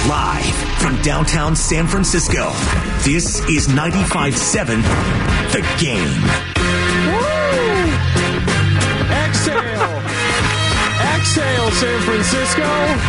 Live from downtown San Francisco, this is 95.7 The Game. Woo! Exhale. Exhale, San Francisco.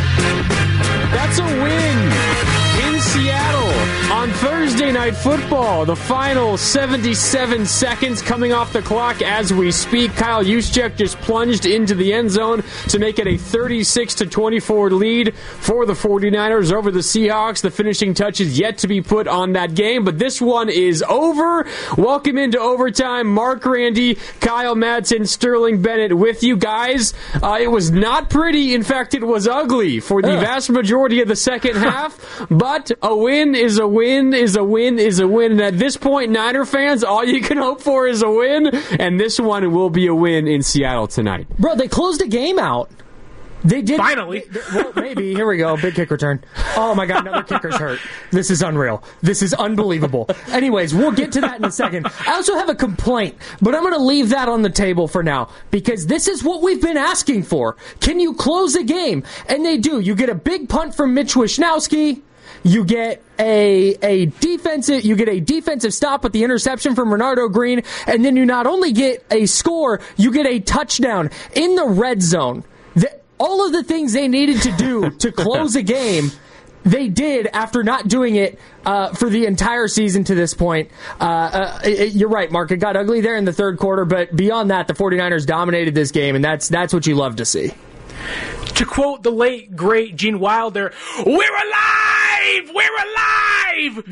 That's a win in Seattle on Thursday Night Football. The final 77 seconds coming off the clock as we speak. Kyle Juszczyk just plunged into the end zone to make it a 36-24 lead for the 49ers over the Seahawks. The finishing touch is yet to be put on that game, but this one is over. Welcome into overtime. Mark Randy, Kyle Madsen, Sterling Bennett with you guys. It was not pretty. In fact, it was ugly for the vast majority of the second half, but a win is a win is a win is a win. And at this point, Niner fans, all you can hope for is a win, and this one will be a win in Seattle tonight. Bro, they closed the game out. They did. Finally. Well, maybe. Here we go. Big kick return. Oh, my God. Another kicker's hurt. This is unreal. This is unbelievable. Anyways, we'll get to that in a second. I also have a complaint, but I'm going to leave that on the table for now because this is what we've been asking for. Can you close a game? And they do. You get a big punt from Mitch Wishnowsky. You get a defensive stop with the interception from Renardo Green, and then you not only get a score, you get a touchdown in the red zone. All of the things they needed to do to close a game, they did after not doing it for the entire season to this point. You're right, Mark. It got ugly there in the third quarter, but beyond that, the 49ers dominated this game, and that's what you love to see. To quote the late, great Gene Wilder, "We're alive! We're alive!"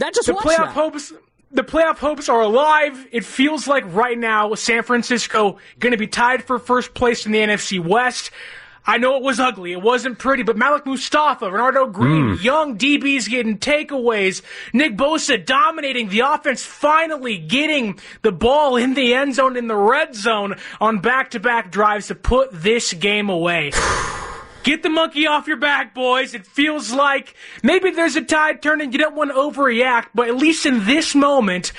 The playoff hopes are alive. It feels like right now San Francisco going to be tied for first place in the NFC West. I know it was ugly. It wasn't pretty, but Malik Mustafa, Renardo Green, young DBs getting takeaways, Nick Bosa dominating the offense, finally getting the ball in the end zone, in the red zone on back-to-back drives to put this game away. Get the monkey off your back, boys. It feels like maybe there's a tide turning. You don't want to overreact, but at least in this moment,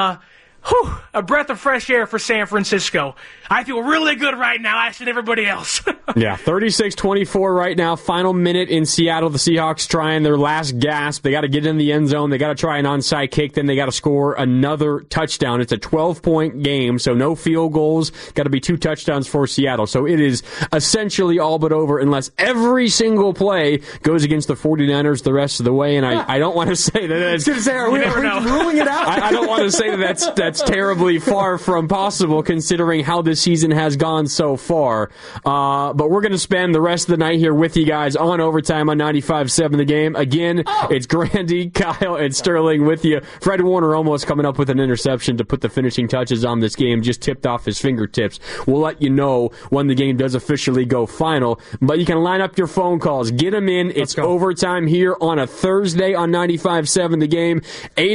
a breath of fresh air for San Francisco. I feel really good right now, asking everybody else. Yeah, 36-24 right now. Final minute in Seattle. The Seahawks trying their last gasp. They got to get in the end zone. They got to try an onside kick. Then they got to score another touchdown. It's a 12-point game, so no field goals. Got to be 2 touchdowns for Seattle. So it is essentially all but over unless every single play goes against the 49ers the rest of the way. And I don't want to say that that's... Are we ruling it out? I don't want to say that that's terribly far from possible considering how this season has gone so far. But we're going to spend the rest of the night here with you guys on Overtime on 95.7 The Game. Again, It's Grandy, Kyle, and Sterling with you. Fred Warner almost coming up with an interception to put the finishing touches on this game, just tipped off his fingertips. We'll let you know when the game does officially go final. But you can line up your phone calls. Get them in. It's Overtime here on a Thursday on 95.7 The Game.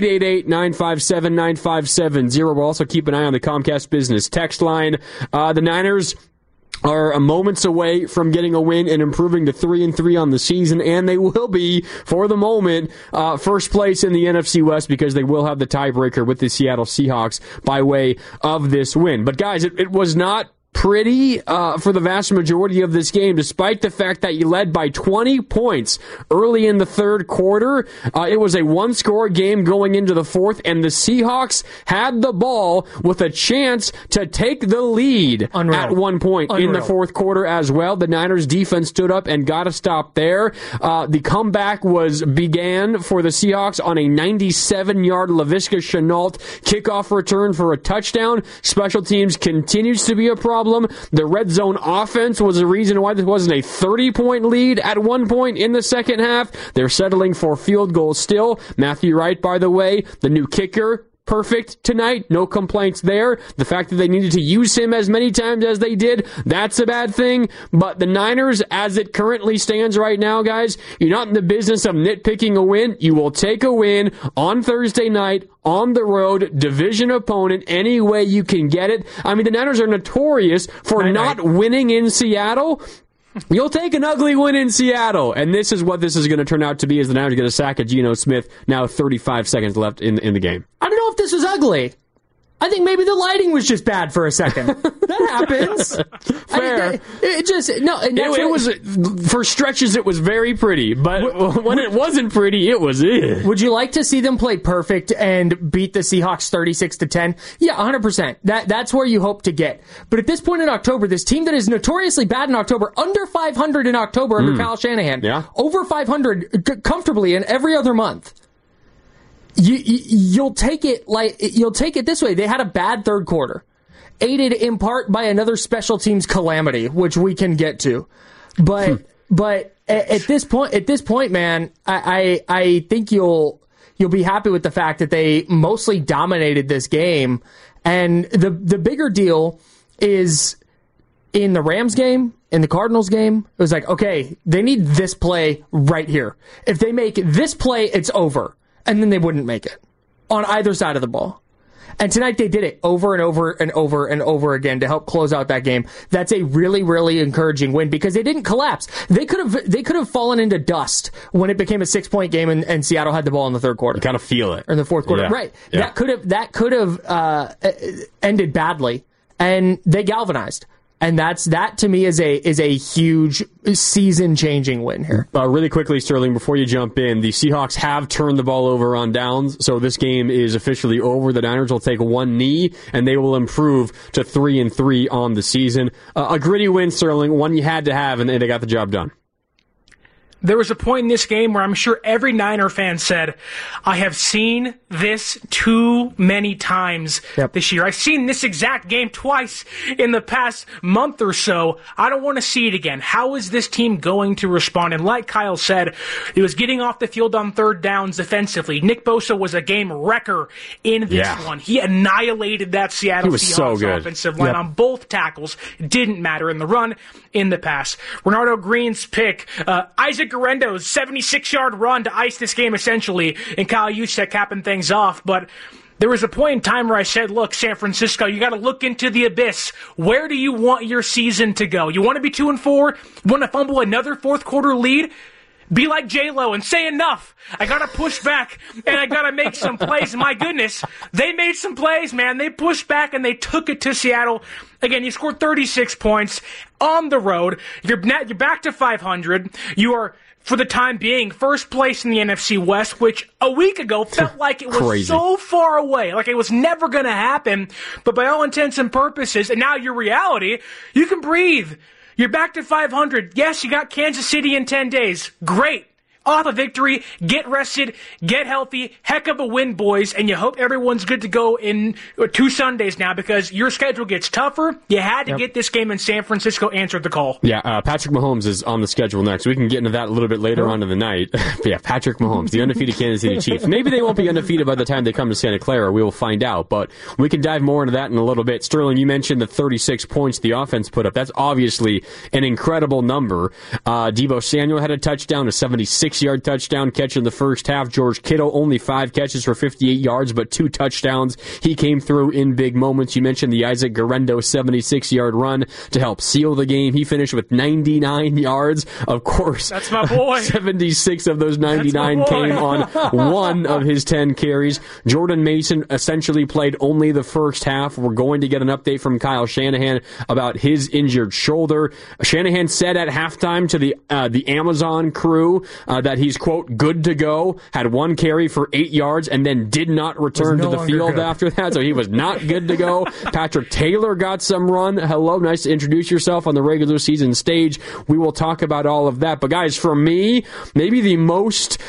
888-957-9570. We'll also keep an eye on the Comcast Business text line. The Niners are moments away from getting a win and improving to 3-3 on the season, and they will be, for the moment, first place in the NFC West because they will have the tiebreaker with the Seattle Seahawks by way of this win. But guys, it was not pretty for the vast majority of this game, despite the fact that you led by 20 points early in the third quarter. It was a one-score game going into the fourth, and the Seahawks had the ball with a chance to take the lead at one point in the fourth quarter as well. The Niners defense stood up and got a stop there. The comeback began for the Seahawks on a 97-yard Laviska Shenault kickoff return for a touchdown. Special teams continues to be a problem. The red zone offense was the reason why this wasn't a 30-point lead at one point in the second half. They're settling for field goals still. Matthew Wright, by the way, the new kicker, perfect tonight. No complaints there. The fact that they needed to use him as many times as they did, that's a bad thing. But the Niners, as it currently stands right now, guys, you're not in the business of nitpicking a win. You will take a win on Thursday night, on the road, division opponent, any way you can get it. I mean, the Niners are notorious for not winning in Seattle. You'll take an ugly win in Seattle, and this is what this is going to turn out to be as the Niners get a sack of Geno Smith, now 35 seconds left in the game. I don't know if this was ugly. I think maybe the lighting was just bad for a second. That happens. Fair. It was for stretches. It was very pretty, but when it wasn't pretty, it was. Would you like to see them play perfect and beat the Seahawks 36-10? Yeah, 100%. That's where you hope to get. But at this point in October, this team that is notoriously bad in October, under 500 in October under Kyle Shanahan, over 500 comfortably in every other month. You'll take it this way. They had a bad third quarter, aided in part by another special teams calamity, which we can get to. But at this point, man, I think you'll be happy with the fact that they mostly dominated this game. And the bigger deal is in the Rams game, in the Cardinals game, it was like, okay, they need this play right here. If they make this play, it's over. And then they wouldn't make it on either side of the ball. And tonight they did it over and over and over and over again to help close out that game. That's a really, really encouraging win because they didn't collapse. They could have fallen into dust when it became a 6-point game and Seattle had the ball in the third quarter. You kind of feel it. Or in the fourth quarter. Yeah. Right. Yeah. That could have ended badly. And they galvanized. And that to me is a huge season-changing win here. Really quickly, Sterling, before you jump in, the Seahawks have turned the ball over on downs, so this game is officially over. The Niners will take one knee, and they will improve to 3-3 on the season. A gritty win, Sterling, one you had to have, and they got the job done. There was a point in this game where I'm sure every Niner fan said, I have seen this too many times this year. I've seen this exact game twice in the past month or so. I don't want to see it again. How is this team going to respond? And like Kyle said, it was getting off the field on third downs defensively. Nick Bosa was a game wrecker in this one. He annihilated that Seattle Seahawks offensive line on both tackles. Didn't matter in the run, in the pass. Renardo Green's pick, Isaac Guerendo's 76-yard run to ice this game, essentially, and Kyle Juszczyk capping things off. But there was a point in time where I said, look, San Francisco, you got to look into the abyss. Where do you want your season to go? You want to be 2-4? You want to fumble another fourth-quarter lead? Be like J-Lo and say enough. I got to push back, and I got to make some plays. My goodness, they made some plays, man. They pushed back, and they took it to Seattle. Again, you scored 36 points on the road. You're back to 500. You are, for the time being, first place in the NFC West, which a week ago felt like it was so far away, like it was never going to happen. But by all intents and purposes, and now your reality, you can breathe. You're back to 500. Yes, you got Kansas City in 10 days. Great. Off a victory, get rested, get healthy, heck of a win, boys, and you hope everyone's good to go in 2 Sundays now because your schedule gets tougher. You had to get this game in San Francisco, answered the call. Yeah, Patrick Mahomes is on the schedule next. We can get into that a little bit later on in the night. But yeah, Patrick Mahomes, the undefeated Kansas City Chiefs. Maybe they won't be undefeated by the time they come to Santa Clara. We will find out, but we can dive more into that in a little bit. Sterling, you mentioned the 36 points the offense put up. That's obviously an incredible number. Deebo Samuel had a touchdown, a 76-yard touchdown catch in the first half. George Kittle, only 5 catches for 58 yards, but 2 touchdowns. He came through in big moments. You mentioned the Isaac Guerendo 76-yard run to help seal the game. He finished with 99 yards. Of course, that's my boy. 76 of those 99 came on 1 of his 10 carries. Jordan Mason essentially played only the first half. We're going to get an update from Kyle Shanahan about his injured shoulder. Shanahan said at halftime to the Amazon crew that he's, quote, good to go, had 1 carry for 8 yards, and then did not return to the field after that, so he was not good to go. Patrick Taylor got some run. Hello, nice to introduce yourself on the regular season stage. We will talk about all of that. But guys, for me, maybe the most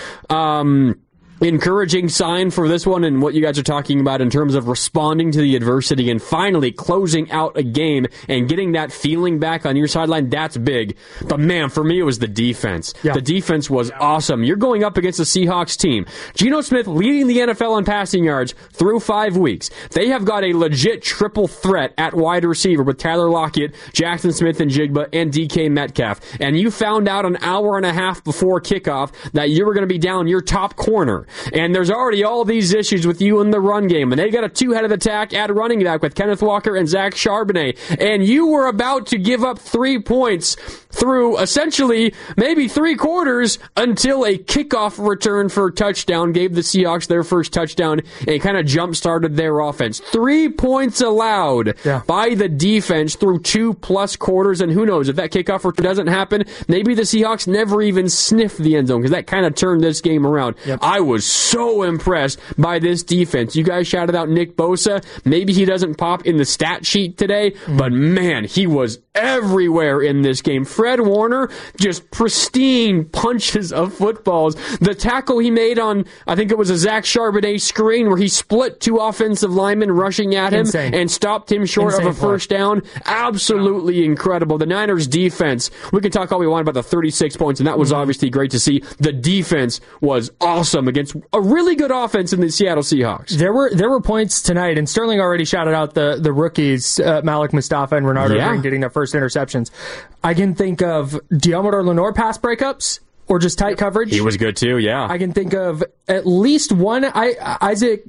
encouraging sign for this one and what you guys are talking about in terms of responding to the adversity and finally closing out a game and getting that feeling back on your sideline, that's big. But man, for me, it was the defense. Yeah. The defense was awesome. You're going up against the Seahawks team. Geno Smith leading the NFL in passing yards through 5 weeks. They have got a legit triple threat at wide receiver with Tyler Lockett, Jackson Smith-Njigba, and DK Metcalf. And you found out an hour and a half before kickoff that you were going to be down your top corner. And there's already all these issues with you in the run game. And they got a two-headed attack at running back with Kenneth Walker and Zach Charbonnet. And you were about to give up 3 points through essentially maybe 3 quarters until a kickoff return for a touchdown gave the Seahawks their first touchdown and kind of jump-started their offense. 3 points allowed by the defense through 2+ quarters, and who knows, if that kickoff return doesn't happen, maybe the Seahawks never even sniff the end zone, because that kind of turned this game around. I was so impressed by this defense. You guys shouted out Nick Bosa. Maybe he doesn't pop in the stat sheet today, but man, he was everywhere in this game. Fred Warner, just pristine punches of footballs. The tackle he made on, I think it was a Zach Charbonnet screen where he split 2 offensive linemen rushing at him and stopped him short of a first down. Absolutely incredible. The Niners defense, we can talk all we want about the 36 points, and that was obviously great to see. The defense was awesome against a really good offense in the Seattle Seahawks. There were points tonight, and Sterling already shouted out the rookies, Malik Mustafa and Renardo Green getting their first interceptions. I can think of Diomedor Lenore pass breakups or just tight coverage. He was good too, yeah. I can think of at least one Isaac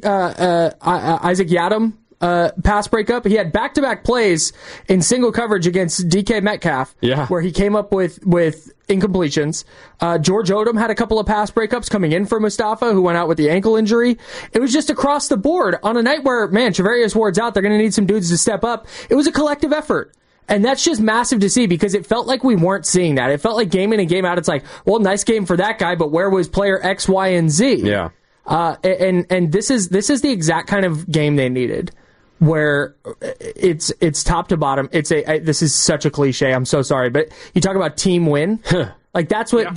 Yiadom pass breakup. He had back-to-back plays in single coverage against DK Metcalf, where he came up with incompletions. George Odom had a couple of pass breakups coming in for Mustafa, who went out with the ankle injury. It was just across the board on a night where, man, Charvarius Ward's out. They're going to need some dudes to step up. It was a collective effort. And that's just massive to see, because it felt like we weren't seeing that. It felt like game in and game out, it's like, well, nice game for that guy, but where was player X, Y, and Z? Yeah. And this is the exact kind of game they needed, where it's top to bottom. This is such a cliche. I'm so sorry, but you talk about team win. Like that's what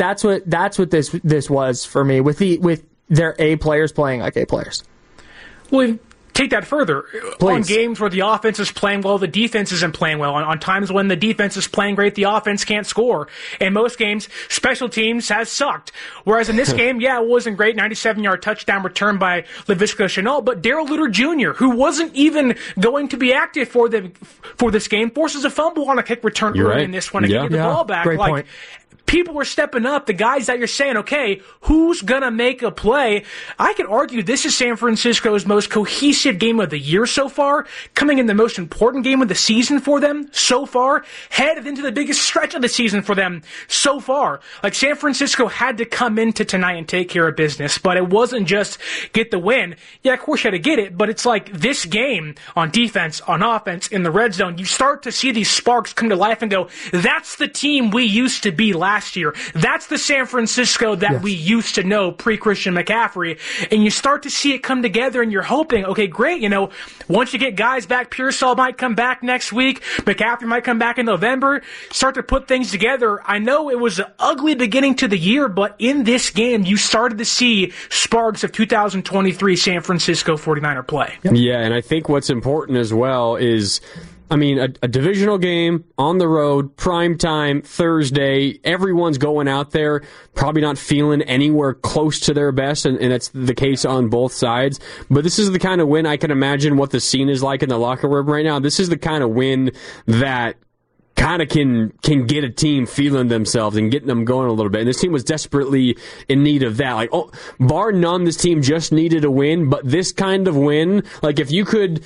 this was for me, with their A players playing like A players. Well, take that further. Please. On games where the offense is playing well, the defense isn't playing well. On times when the defense is playing great, the offense can't score. In most games, special teams has sucked. Whereas in this game, it wasn't great. 97-yard touchdown return by Laviska Shenault, but Darrell Luter Jr., who wasn't even going to be active for this game, forces a fumble on a kick return early in this one to get the ball back. Great point. People were stepping up. The guys that you're saying, okay, who's going to make a play? I could argue this is San Francisco's most cohesive game of the year so far, coming in the most important game of the season for them so far, headed into the biggest stretch of the season for them so far. Like, San Francisco had to come into tonight and take care of business, but it wasn't just get the win. Yeah, of course you had to get it, but it's like this game on defense, on offense, in the red zone, you start to see these sparks come to life and go, that's the team we used to be last year. That's the San Francisco that we used to know pre-Christian McCaffrey. And you start to see it come together, and you're hoping, okay, great, once you get guys back, Pearsall might come back next week, McCaffrey might come back in November, start to put things together. I know it was an ugly beginning to the year, but in this game, you started to see sparks of 2023 San Francisco 49er play. Yeah, and I think what's important as well is, a divisional game on the road, prime time, Thursday, everyone's going out there, probably not feeling anywhere close to their best, and that's the case on both sides. But this is the kind of win I can imagine what the scene is like in the locker room right now. This is the kind of win that kind of can get a team feeling themselves and getting them going a little bit. And this team was desperately in need of that. Bar none, this team just needed a win, but this kind of win, like if you could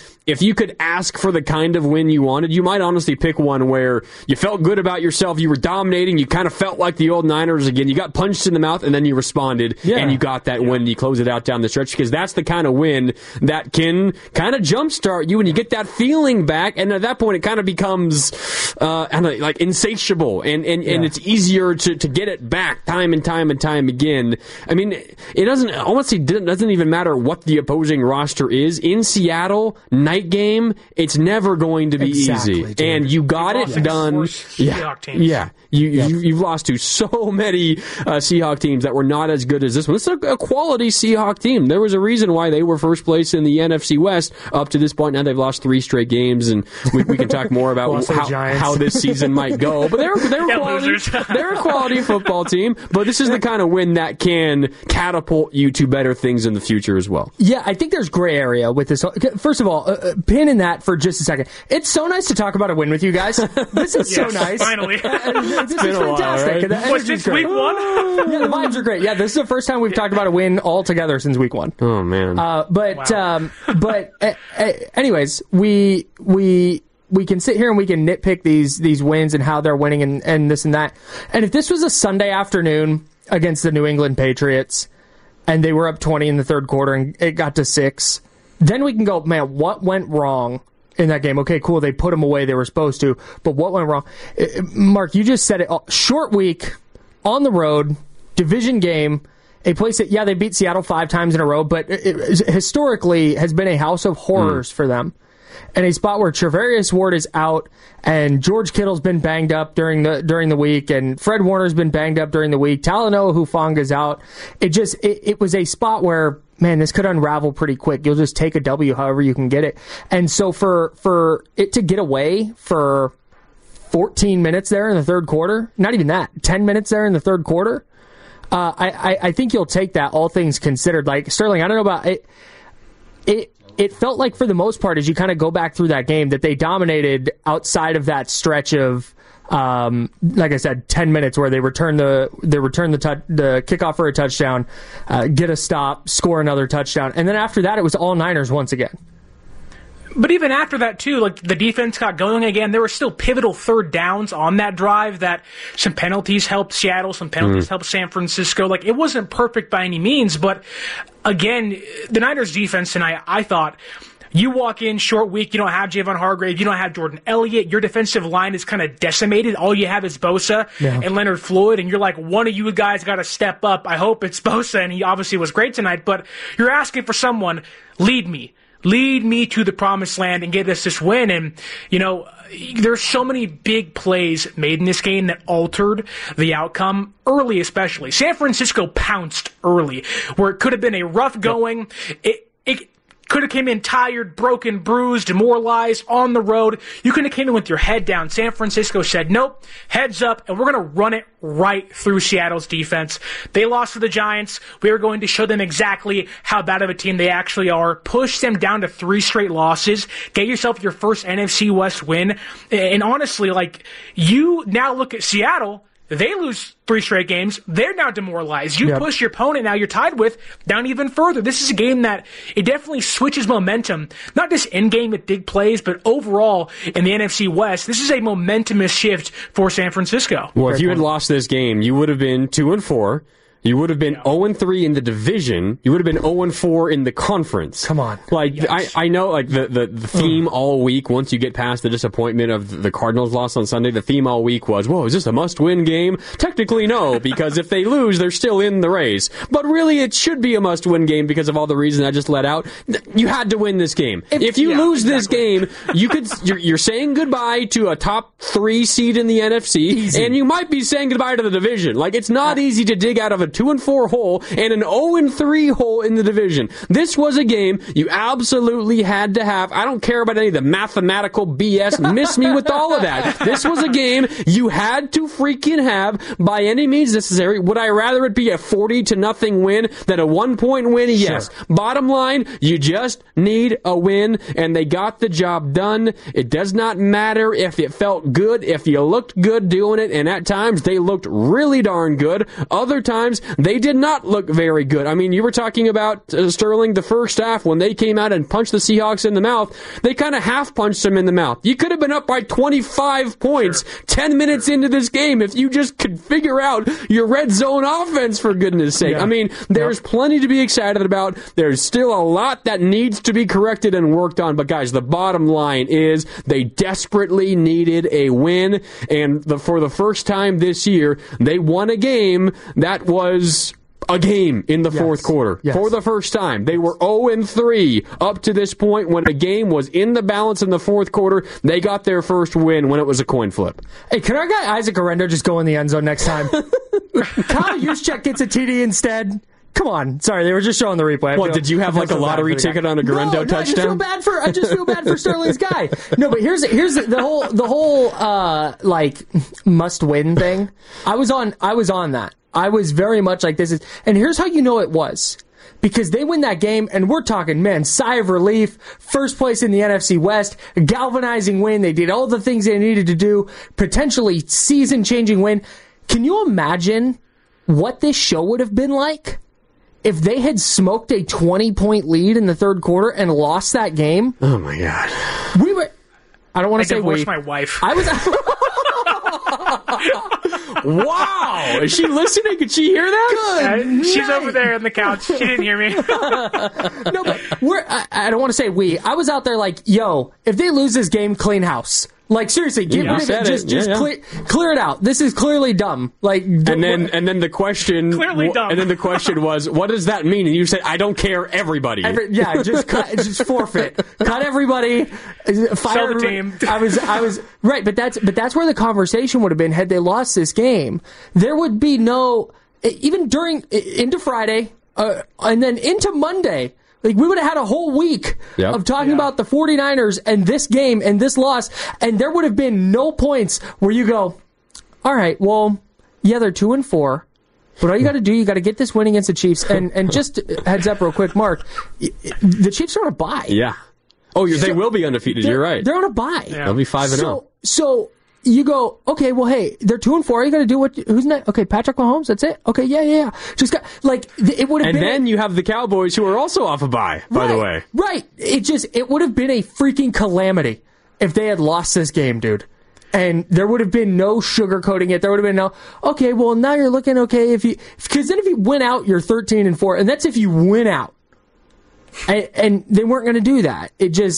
ask for the kind of win you wanted, you might honestly pick one where you felt good about yourself, you were dominating, you kind of felt like the old Niners again, you got punched in the mouth, and then you responded, and you got that win, and you close it out down the stretch, because that's the kind of win that can kind of jumpstart you, and you get that feeling back, and at that point it kind of becomes like insatiable, and it's easier to get it back time and time and time again. It doesn't even matter what the opposing roster is. In Seattle, night game, it's never going to be easy. Dude. And you got it done. You've lost to so many Seahawk teams that were not as good as this one. It's a quality Seahawk team. There was a reason why they were first place in the NFC West up to this point. Now they've lost 3 straight games, and we can talk more about how this season might go. But they're a quality football team. But this is the kind of win that can catapult you to better things in the future as well. Yeah, I think there's gray area with this. First of all, pin in that for just a second. It's so nice to talk about a win with you guys. This is so nice. Finally. This is fantastic. While, right? Was this week 1? Yeah, the vibes are great. Yeah, this is the first time we've talked about a win all together since week 1. Oh, man. Anyways, we can sit here and we can nitpick these wins and how they're winning and this and that. And if this was a Sunday afternoon against the New England Patriots and they were up 20 in the third quarter and it got to 6, then we can go, man, what went wrong in that game? Okay, cool, they put them away, they were supposed to, but what went wrong? Mark, you just said it. Short week, on the road, division game, a place that, they beat Seattle 5 times in a row, but it historically has been a house of horrors for them. And a spot where Charvarius Ward is out, and George Kittle's been banged up during the week, and Fred Warner's been banged up during the week. Talanoa Hufanga's out. It was a spot where, man, this could unravel pretty quick. You'll just take a W however you can get it. And so for it to get away for 14 minutes there in the third quarter, not even that, 10 minutes there in the third quarter, I think you'll take that, all things considered. Like, Sterling, I don't know about it. It felt like, for the most part, as you kind of go back through that game, that they dominated outside of that stretch of, like I said, 10 minutes where they return the kickoff for a touchdown, get a stop, score another touchdown, and then after that, it was all Niners once again. But even after that, too, like, the defense got going again. There were still pivotal third downs on that drive that some penalties helped Seattle, some penalties helped San Francisco. Like, it wasn't perfect by any means, but again, the Niners defense tonight, I thought, you walk in short week, you don't have Javon Hargrave, you don't have Jordan Elliott, your defensive line is kind of decimated. All you have is Bosa and Leonard Floyd, and you're like, one of you guys got to step up. I hope it's Bosa, and he obviously was great tonight, but you're asking for someone, lead me to the promised land and get us this win. And, there's so many big plays made in this game that altered the outcome early, especially. San Francisco pounced early, where it could have been a rough going. It could have came in tired, broken, bruised, demoralized, on the road. You could have came in with your head down. San Francisco said, nope, heads up, and we're going to run it right through Seattle's defense. They lost to the Giants. We are going to show them exactly how bad of a team they actually are. Push them down to 3 straight losses. Get yourself your first NFC West win. And honestly, you now look at Seattle. They lose 3 straight games. They're now demoralized. You push your opponent now you're tied with down even further. This is a game that it definitely switches momentum, not just in-game with big plays, but overall in the NFC West. This is a momentumous shift for San Francisco. Well, if you had lost this game, you would have been 2-4. You would have been 0-3 in the division. You would have been 0-4 in the conference. Come on. I know, the theme all week, once you get past the disappointment of the Cardinals loss on Sunday, the theme all week was, whoa, is this a must-win game? Technically, no, because if they lose, they're still in the race. But really, it should be a must-win game because of all the reasons I just let out. You had to win this game. If you lose this game, you're saying goodbye to a top 3 seed in the NFC, and you might be saying goodbye to the division. It's not easy to dig out of a 2-4 hole and an 0-3 hole in the division. This was a game you absolutely had to have. I don't care about any of the mathematical BS. Miss me with all of that. This was a game you had to freaking have by any means necessary. Would I rather it be a 40-0 win than a 1-point win? Yes. Sure. Bottom line, you just need a win, and they got the job done. It does not matter if it felt good, if you looked good doing it, and at times they looked really darn good. Other times, they did not look very good. I mean, you were talking about, Sterling, the first half when they came out and punched the Seahawks in the mouth. They kind of half-punched them in the mouth. You could have been up by 25 points 10 minutes into this game if you just could figure out your red zone offense, for goodness sake. Yeah. I mean, there's plenty to be excited about. There's still a lot that needs to be corrected and worked on. But, guys, the bottom line is they desperately needed a win. And for the first time this year, they won a game that was a game in the fourth quarter. Yes. For the first time. They were 0-3 up to this point. When the game was in the balance in the fourth quarter, they got their first win when it was a coin flip. Hey, can our guy Isaac Arendo just go in the end zone next time? Kyle Juszczyk gets a TD instead. Come on. Sorry, they were just showing the replay. What, did you have like a lottery ticket on a Guerrero touchdown? I just feel bad for Sterling's guy. No, but here's the whole like must win thing. I was on that. I was very much like this is, and here's how you know it was. Because they win that game, and we're talking, man, sigh of relief, first place in the NFC West, galvanizing win. They did all the things they needed to do, potentially season-changing win. Can you imagine what this show would have been like if they had smoked a 20-point lead in the third quarter and lost that game? Oh, my God. We were... I don't want to say we. I divorced my wife. I was... Wow! Is she listening? Could she hear that? She's over there on the couch. She didn't hear me. No, but I don't want to say we. I was out there like, yo, if they lose this game, clean house. Like, seriously, get rid of it. Just clear it out. This is clearly dumb. Like, and then the question, clearly dumb. And then the question was, what does that mean? And you said, I don't care, everybody. Just forfeit. Cut everybody. Fire Sell the team. I was right, but that's where the conversation would have been had they lost this game. There would be no, even into Friday, and then into Monday. Like, we would have had a whole week of talking about the 49ers and this game and this loss, and there would have been no points where you go, all right, well, yeah, they're 2-4, but all you got to do, you got to get this win against the Chiefs. And just heads up real quick, Mark, the Chiefs are on a bye. Yeah. Oh, they will be undefeated. You're right. They're on a bye. Yeah. They'll be 5-0. So you go, okay, well, hey, they're 2-4. All you got to do who's next? Okay, Patrick Mahomes. That's it. Okay, yeah. Just got it would have been. And then you have the Cowboys, who are also off a bye. By the way, right? It would have been a freaking calamity if they had lost this game, dude. And there would have been no sugarcoating it. There would have been no. Okay, well, now you're looking okay because then if you win out, you're 13-4, and that's if you win out. And they weren't going to do that.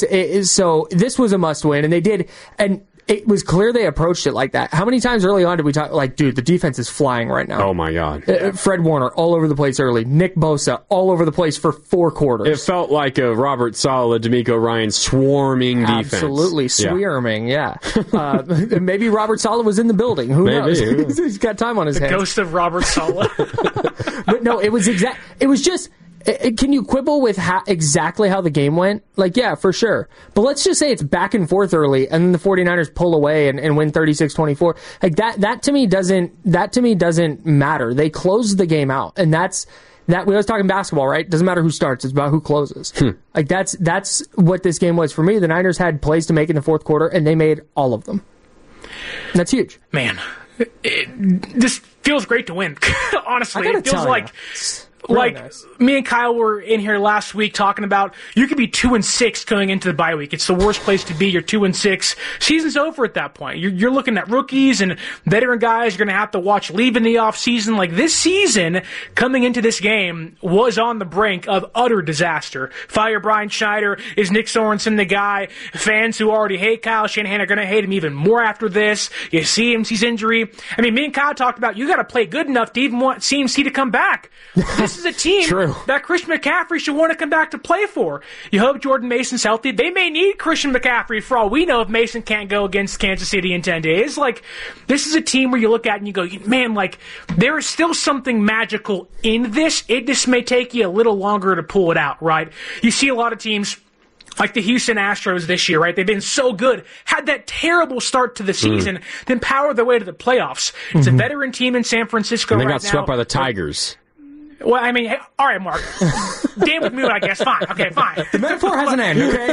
So this was a must win, and they did. And it was clear they approached it like that. How many times early on did we talk, like, dude, the defense is flying right now. Oh, my God. Fred Warner, all over the place early. Nick Bosa, all over the place for 4 quarters. It felt like a Robert Saleh, D'Amico Ryan swarming defense. Absolutely. Swarming, yeah. Maybe Robert Saleh was in the building. Who knows? He's got time on his hands. Ghost of Robert Saleh. But no, it was just... Can you quibble with exactly how the game went? Like, yeah, for sure. But let's just say it's back and forth early, and then the 49ers pull away and win 36-24. Like, that to me doesn't matter. They closed the game out, and that's we was talking basketball, right? Doesn't matter who starts; it's about who closes. Like, that's what this game was for me. The Niners had plays to make in the fourth quarter, and they made all of them. And that's huge. Man, this feels great to win. Honestly, it feels like. Really nice. Me and Kyle were in here last week talking about you could be 2-6 going into the bye week. It's the worst place to be. You're 2-6. Season's over at that point. You're looking at rookies and veteran guys you're going to have to watch leave in the offseason. Like, this season, coming into this game, was on the brink of utter disaster. Fire Brian Schneider. Is Nick Sorensen the guy? Fans who already hate Kyle Shanahan are going to hate him even more after this. You see CMC's injury. I mean, me and Kyle talked about you got to play good enough to even want CMC to come back. This is a team that Christian McCaffrey should want to come back to play for. You hope Jordan Mason's healthy. They may need Christian McCaffrey for all we know if Mason can't go against Kansas City in 10 days. Like, this is a team where you look at and you go, man, like, there is still something magical in this. It just may take you a little longer to pull it out, right? You see a lot of teams like the Houston Astros this year, right? They've been so good, had that terrible start to the season, then powered their way to the playoffs. It's a veteran team in San Francisco right now. And they got swept by the Tigers. Well, I mean, hey, all right, Mark. Damn with me, I guess. Fine. Okay, fine. The metaphor has an end, okay?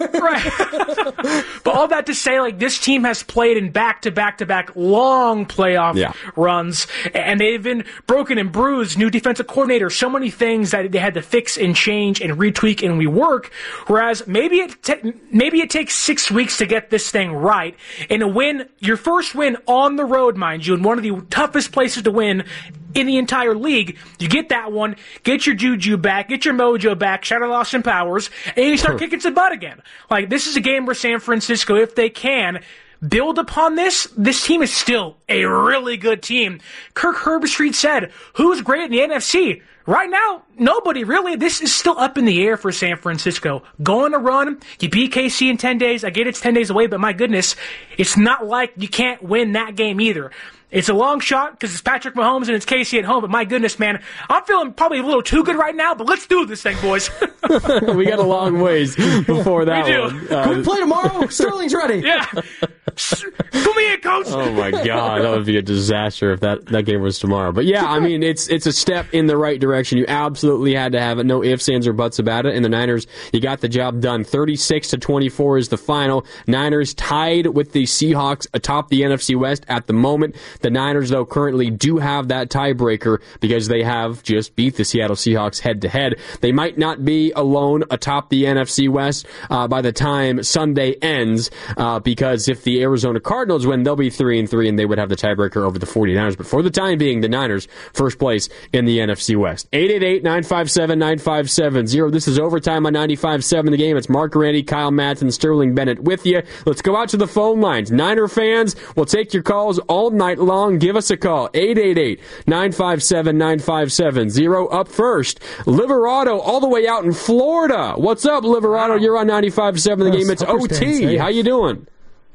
Right. But all that to say, like, this team has played in back-to-back long playoff runs, and they've been broken and bruised, new defensive coordinator, so many things that they had to fix and change and retweak and rework, whereas maybe it takes 6 weeks to get this thing right, and a win, your first win on the road, mind you, in one of the toughest places to win in the entire league, you get that one, get your juju back, get your mojo back, shout out Austin Powers, and you start kicking some butt again. Like, this is a game where San Francisco, if they can, build upon this team is still a really good team. Kirk Herbstreit said, who's great in the NFC? Right now, nobody really. This is still up in the air for San Francisco. Go on a run. You beat KC in 10 days. I get it's 10 days away, but my goodness, it's not like you can't win that game either. It's a long shot because it's Patrick Mahomes and it's KC at home, but my goodness, man, I'm feeling probably a little too good right now, but let's do this thing, boys. We got a long ways before that one. Can we play tomorrow? Sterling's ready. Yeah. Put me in, coach. Oh, my God. That would be a disaster if that game was tomorrow. But, yeah, I mean, it's a step in the right direction. You absolutely had to have it. No ifs, ands, or buts about it. And the Niners, you got the job done. 36-24 is the final. Niners tied with the Seahawks atop the NFC West at the moment. The Niners, though, currently do have that tiebreaker because they have just beat the Seattle Seahawks head-to-head. They might not be alone atop the NFC West by the time Sunday ends because if the Arizona Cardinals win, they'll be 3-3 and they would have the tiebreaker over the 49ers. But for the time being, the Niners, first place in the NFC West. 888-957-9570. This is Overtime on 95.7 The Game. It's Mark Randy, Kyle Madsen, Sterling Bennett with you. Let's go out to the phone lines. Niner fans, we'll take your calls all night long. Give us a call. 888-957-9570. Up first, Liverado all the way out in Florida. What's up, Liverado? You're on 95.7 The Game. It's OT. How you doing?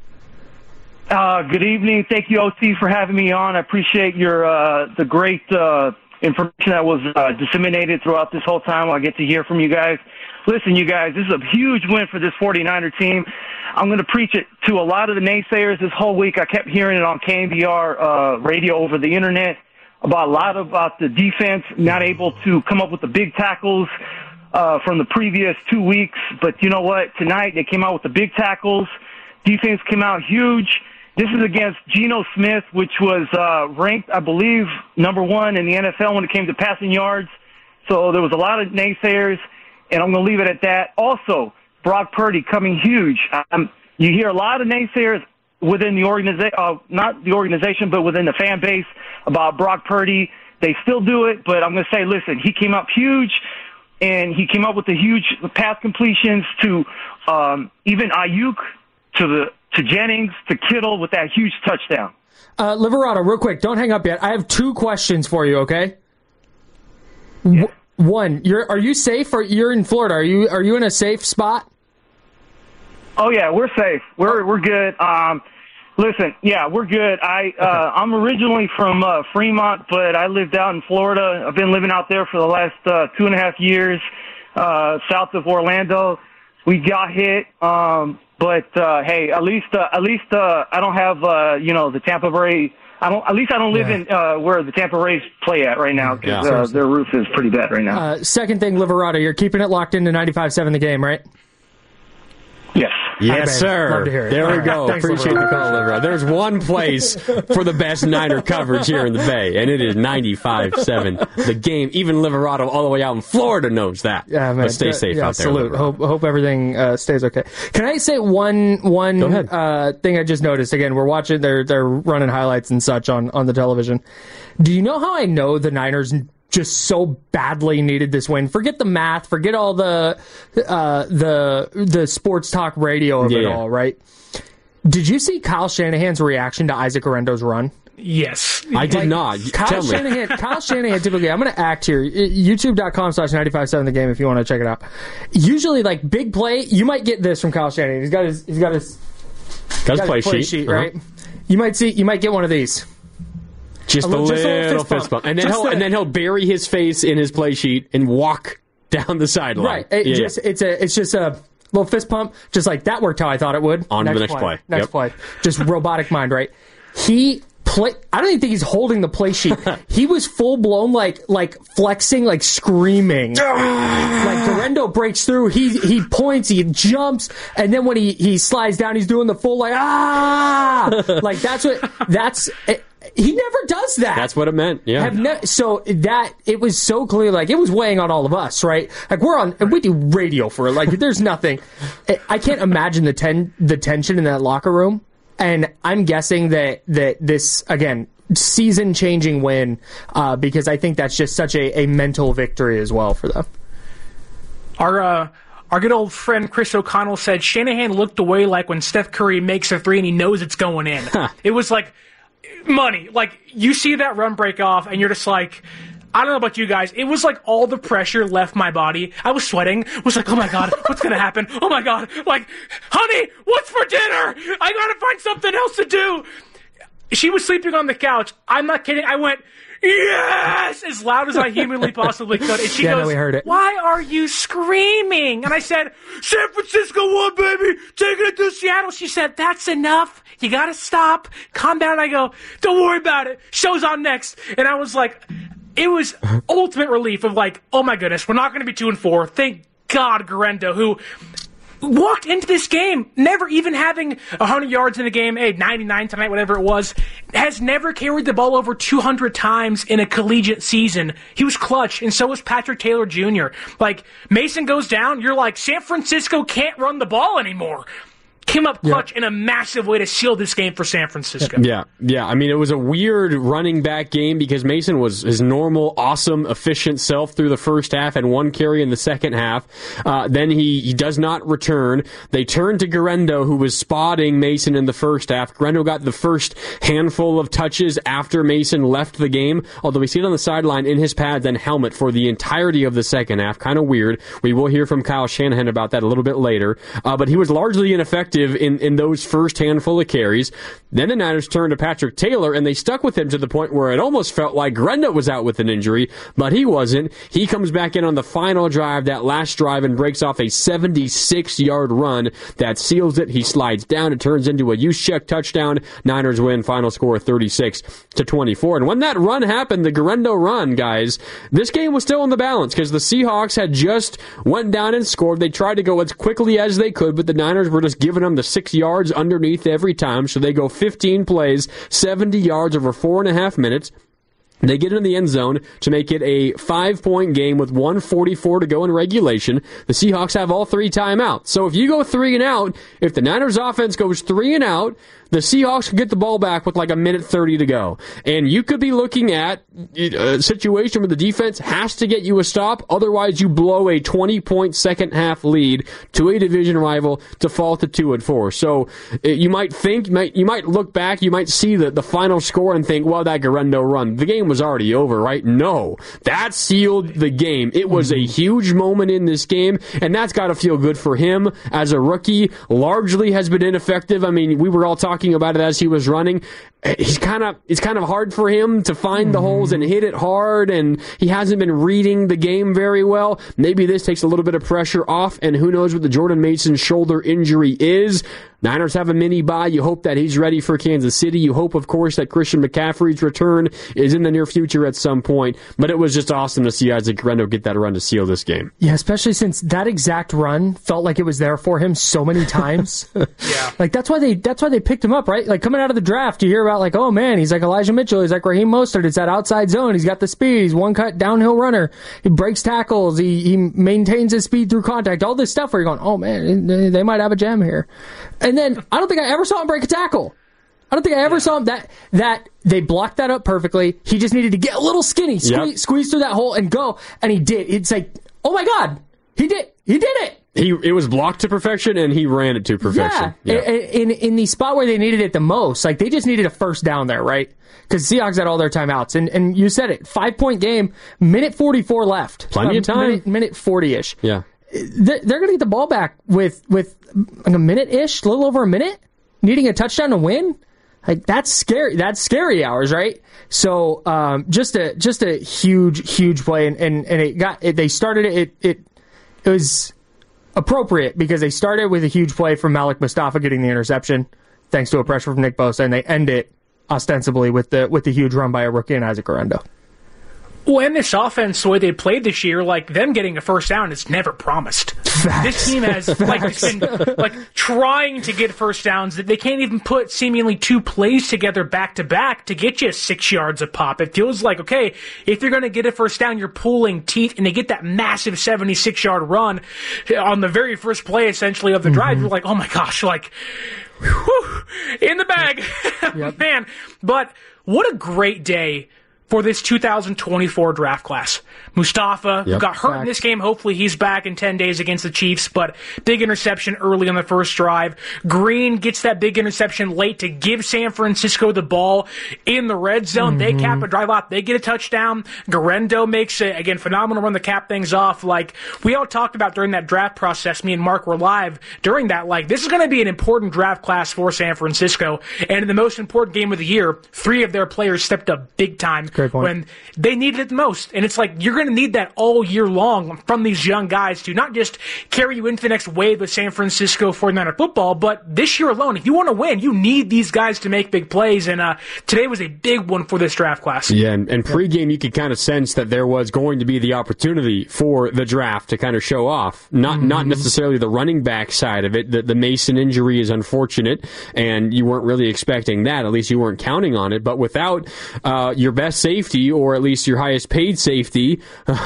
Good evening. Thank you, OT, for having me on. I appreciate your the great information that was disseminated throughout this whole time. I get to hear from you guys. Listen, you guys, this is a huge win for this 49er team. I'm going to preach it to a lot of the naysayers this whole week. I kept hearing it on KNBR radio over the internet about the defense not able to come up with the big tackles from the previous 2 weeks. But you know what? Tonight they came out with the big tackles. Defense came out huge. This is against Geno Smith, which was ranked, I believe, number 1 in the NFL when it came to passing yards. So there was a lot of naysayers, and I'm going to leave it at that. Also, Brock Purdy coming huge. You hear a lot of naysayers within the organization, not the organization, but within the fan base about Brock Purdy. They still do it, but I'm going to say, listen, he came up huge, and he came up with the huge pass completions to even Ayuk, to Jennings, to Kittle with that huge touchdown. Liverado, real quick, don't hang up yet. I have 2 questions for you, okay? Yeah. One, are you safe? You're in Florida. Are you in a safe spot? Oh yeah, we're safe. We're good. Listen, yeah, we're good. I'm originally from Fremont, but I lived out in Florida. I've been living out there for the last 2.5 years, south of Orlando. We got hit, but hey, at least I don't have the Tampa Bay. I don't live in where the Tampa Rays play at right now because their roof is pretty bad right now. Second thing, Liverado, you're keeping it locked into 95.7 The Game, right? Yes. Yes, sir. Love to hear it. There we go. Thanks, Appreciate the call, Liverado. There's one place for the best Niner coverage here in the Bay, and it is 95.7 The Game. Even Liverado all the way out in Florida knows that. Yeah, man. But stay safe out there. Salute. Hope everything stays okay. Can I say one thing I just noticed? Again, we're watching, they're running highlights and such on the television. Do you know how I know the Niners just so badly needed this win? Forget the math, forget all the sports talk radio of it all, right? Did you see Kyle Shanahan's reaction to Isaac Orendo's run? Yes. I did not. Kyle Shanahan typically, I'm going to act here, youtube.com/957 The Game if you want to check it out. Usually, like, big play, you might get this from Kyle Shanahan. He's got his play sheet, right? You might get one of these. Just a little fist bump. And then he'll bury his face in his play sheet and walk down the sideline. Right. It's just a little fist pump, just like that worked how I thought it would. On to the next play. Next play. Just robotic mind, right? I don't even think he's holding the play sheet. He was full blown like flexing, like screaming. Like Orendo breaks through, he points, he jumps, and then when he slides down, he's doing the full like like he never does that. That's what it meant. Yeah. So that it was so clear, like it was weighing on all of us, right? Like we do radio for it. Like there's nothing. I can't imagine the tension in that locker room. And I'm guessing that this, again, season-changing win, because I think that's just such a mental victory as well for them. our good old friend Chris O'Connell said Shanahan looked away like when Steph Curry makes a three and he knows it's going in. It was like money. Like, you see that run break off, and you're just like, I don't know about you guys. It was like all the pressure left my body. I was sweating. I was like, oh my God, what's going to happen? Oh my God. Like, honey, what's for dinner? I got to find something else to do. She was sleeping on the couch. I'm not kidding. I went, yes, as loud as I humanly possibly could. And she goes, we heard it. Why are you screaming? And I said, San Francisco won, baby. Taking it to Seattle. She said, that's enough. You got to stop. Calm down. I go, don't worry about it. Show's on next. And I was like, it was ultimate relief of like, oh my goodness, we're not going to be 2-4. Thank God, Guerrero, who walked into this game never even having 100 yards in a game, 99 tonight, whatever it was, has never carried the ball over 200 times in a collegiate season. He was clutch, and so was Patrick Taylor Jr. Like, Mason goes down, you're like, San Francisco can't run the ball anymore. Came up clutch in a massive way to seal this game for San Francisco. Yeah. I mean, it was a weird running back game because Mason was his normal, awesome, efficient self through the first half and one carry in the second half. Then he does not return. They turn to Guerrero, who was spotting Mason in the first half. Guerrero got the first handful of touches after Mason left the game, although we see it on the sideline in his pads and helmet for the entirety of the second half. Kind of weird. We will hear from Kyle Shanahan about that a little bit later. But he was largely ineffective in those first handful of carries. Then the Niners turned to Patrick Taylor, and they stuck with him to the point where it almost felt like Guerrero was out with an injury, but he wasn't. He comes back in on the final drive, that last drive, and breaks off a 76-yard run that seals it. He slides down. It turns into a Juszczyk touchdown. Niners win. Final score 36-24. And when that run happened, the Guerrero run, guys, this game was still in the balance because the Seahawks had just went down and scored. They tried to go as quickly as they could, but the Niners were just giving them the 6 yards underneath every time, so they go 15 plays, 70 yards over 4.5 minutes. They get in the end zone to make it a 5-point game with 1:44 to go in regulation. The Seahawks have all 3 timeouts. So if you go 3 and out, if the Niners offense goes 3 and out, the Seahawks can get the ball back with like 1:30 to go. And you could be looking at a situation where the defense has to get you a stop. Otherwise, you blow a 20-point second half lead to a division rival to fall to 2-4. So you might think, you might look back, you might see the final score and think, well, that Guerrero run, the game was already over, right? No, that sealed the game. It was a huge moment in this game, and that's got to feel good for him as a rookie. Largely has been ineffective. I mean, we were all talking about it as he was running. It's kind of hard for him to find the holes and hit it hard, and he hasn't been reading the game very well. Maybe this takes a little bit of pressure off, and who knows what the Jordan Mason shoulder injury is. Niners have a mini bye. You hope that he's ready for Kansas City. You hope, of course, that Christian McCaffrey's return is in the near future at some point. But it was just awesome to see Isaac Guerrero get that run to seal this game. Yeah, especially since that exact run felt like it was there for him so many times. Yeah, like that's why they picked him up, right? Like coming out of the draft, you hear about like, oh man, he's like Elijah Mitchell, he's like Raheem Mostert. It's that outside zone. He's got the speed. He's one-cut downhill runner. He breaks tackles. He maintains his speed through contact. All this stuff where you're going, oh man, they might have a gem here. And then I don't think I ever saw him break a tackle. I don't think I ever saw him that they blocked that up perfectly. He just needed to get a little skinny, squeeze through that hole and go, and he did. It's like, oh my God, he did it. It was blocked to perfection, and he ran it to perfection. Yeah. In the spot where they needed it the most, like they just needed a first down there, right? Because Seahawks had all their timeouts, and you said it, 5-point game, minute 44 left, plenty of time, minute 40-ish. Yeah, they're going to get the ball back with like a minute-ish, a little over a minute, needing a touchdown to win. Like that's scary. That's scary hours, right? So just a huge play, and they started it. It was appropriate because they started with a huge play from Malik Mustafa getting the interception, thanks to a pressure from Nick Bosa, and they end it ostensibly with the huge run by a rookie and Isaac Guerrero. Well, and this offense, the way they played this year, like them getting a first down is never promised. Facts. This team has been trying to get first downs. They can't even put seemingly 2 plays together back to back to get you 6 yards a pop. It feels like, okay, if you're going to get a first down, you're pulling teeth, and they get that massive 76-yard run on the very first play, essentially, of the drive. You're like, oh my gosh, like, whew, in the bag. Yep. Man. But what a great day for this 2024 draft class. Mustafa, who got hurt in this game. Hopefully he's back in 10 days against the Chiefs, but big interception early on the first drive. Green gets that big interception late to give San Francisco the ball in the red zone. They cap a drive out. They get a touchdown. Garendo makes it, again, phenomenal run to cap things off. Like, we all talked about during that draft process, me and Mark were live during that, like, this is going to be an important draft class for San Francisco. And in the most important game of the year, 3 of their players stepped up big time when they needed it the most. And it's like, you're going to need that all year long from these young guys to not just carry you into the next wave of San Francisco 49er football, but this year alone, if you want to win, you need these guys to make big plays. And today was a big one for this draft class. Yeah, and pregame, you could kind of sense that there was going to be the opportunity for the draft to kind of show off. Not necessarily the running back side of it. The Mason injury is unfortunate, and you weren't really expecting that. At least you weren't counting on it. But without your best safety, or at least your highest paid safety,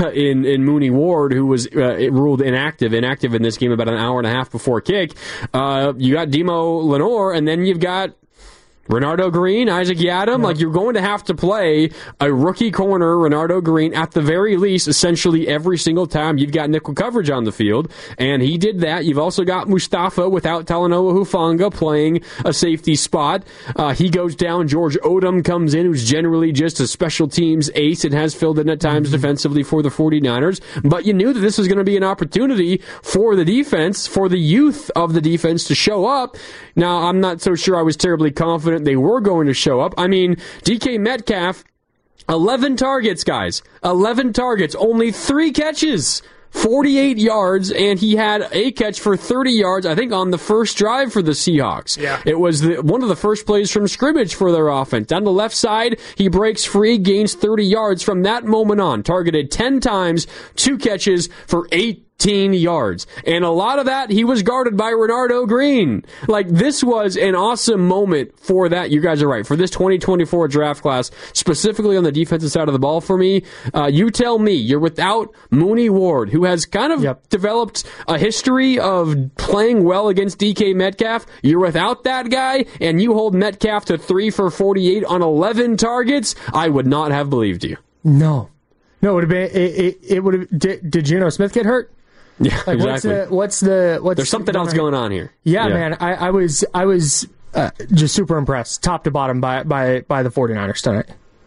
in Mooney Ward, who was ruled inactive in this game about an hour and a half before kick, you got Demo Lenore, and then you've got Renardo Green, Isaac Yiadom, like, you're going to have to play a rookie corner, Renardo Green, at the very least, essentially every single time you've got nickel coverage on the field, and he did that. You've also got Mustafa without Talanoa Hufanga playing a safety spot. He goes down. George Odom comes in, who's generally just a special teams ace and has filled in at times defensively for the 49ers, but you knew that this was going to be an opportunity for the defense, for the youth of the defense to show up. Now, I'm not so sure I was terribly confident they were going to show up. I mean, DK Metcalf, 11 targets, guys. 11 targets, only 3 catches. 48 yards, and he had a catch for 30 yards, I think, on the first drive for the Seahawks. Yeah. It was one of the first plays from scrimmage for their offense. Down the left side, he breaks free, gains 30 yards. From that moment on, targeted 10 times, 2 catches for 18 yards. And a lot of that, he was guarded by Renardo Green. Like, this was an awesome moment for that. You guys are right. For this 2024 draft class, specifically on the defensive side of the ball for me, you tell me you're without Mooney Ward, who has kind of developed a history of playing well against DK Metcalf. You're without that guy, and you hold Metcalf to 3 for 48 on 11 targets. I would not have believed you. No, it would have been. It would have. Did Geno Smith get hurt? Yeah, like, exactly. What's There's something else going on here. Yeah, man. I was just super impressed, top to bottom, by the 49ers tonight.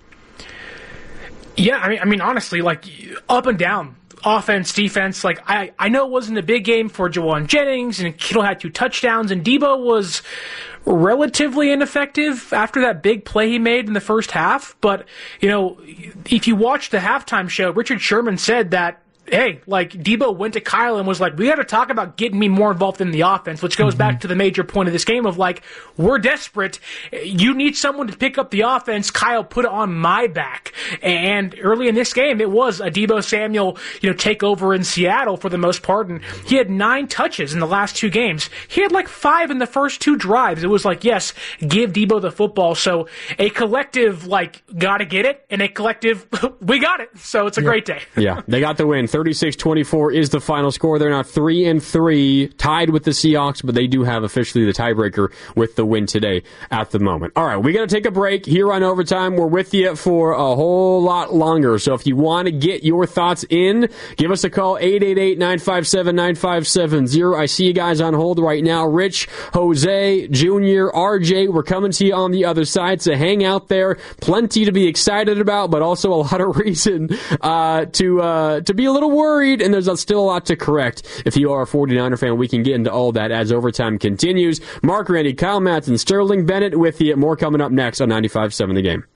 Yeah, I mean, honestly, like, up and down, offense, defense. Like, I know it wasn't a big game for Jawan Jennings, and Kittle had 2 touchdowns, and Debo was relatively ineffective after that big play he made in the first half. But, you know, if you watch the halftime show, Richard Sherman said that, hey, like, Debo went to Kyle and was like, we got to talk about getting me more involved in the offense, which goes back to the major point of this game of, like, we're desperate. You need someone to pick up the offense. Kyle, put it on my back. And early in this game, it was a Debo Samuel, takeover in Seattle for the most part. And he had 9 touches in the last 2 games. He had like 5 in the first 2 drives. It was like, yes, give Debo the football. So a collective, like, got to get it, and a collective, we got it. So it's a great day. Yeah, they got the win. 36-24 is the final score. They're now 3-3, tied with the Seahawks, but they do have officially the tiebreaker with the win today at the moment. All right, we got to take a break here on Overtime. We're with you for a whole lot longer, so if you want to get your thoughts in, give us a call, 888-957-9570. I see you guys on hold right now. Rich, Jose, Junior, RJ, we're coming to you on the other side, so hang out there. Plenty to be excited about, but also a lot of reason to be a little worried, and there's still a lot to correct. If you are a 49er fan, we can get into all that as Overtime continues. Mark Randy, Kyle Matson, Sterling Bennett with you. More coming up next on 95.7 The Game.